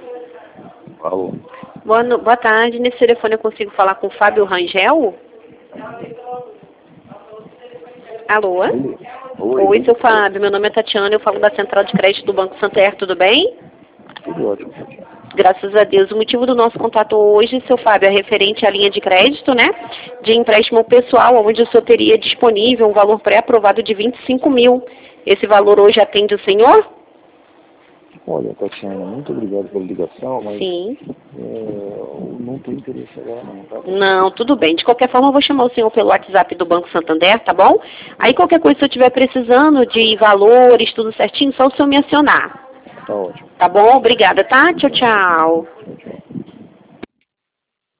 Alô? Boa tarde. Nesse telefone eu consigo falar com o Fábio Rangel? Alô? Oi, seu Fábio. Meu nome é Tatiana. Eu falo da Central de Crédito do Banco Santander. Tudo bem? Tudo ótimo. Graças a Deus. O motivo do nosso contato hoje, seu Fábio, é referente à linha de crédito, né? De empréstimo pessoal, onde o senhor teria disponível um valor pré-aprovado de 25 mil. Esse valor hoje atende o senhor? Olha, Tatiana, muito obrigado pela ligação, mas Sim. eu não tenho interesse agora não, tá? Não, tudo bem. De qualquer forma, eu vou chamar o senhor pelo WhatsApp do Banco Santander, tá bom? Aí qualquer coisa, se eu estiver precisando de valores, tudo certinho, só o senhor me acionar. Tá ótimo. Tá bom? Obrigada, tá? Tchau, tchau. Tchau, tchau.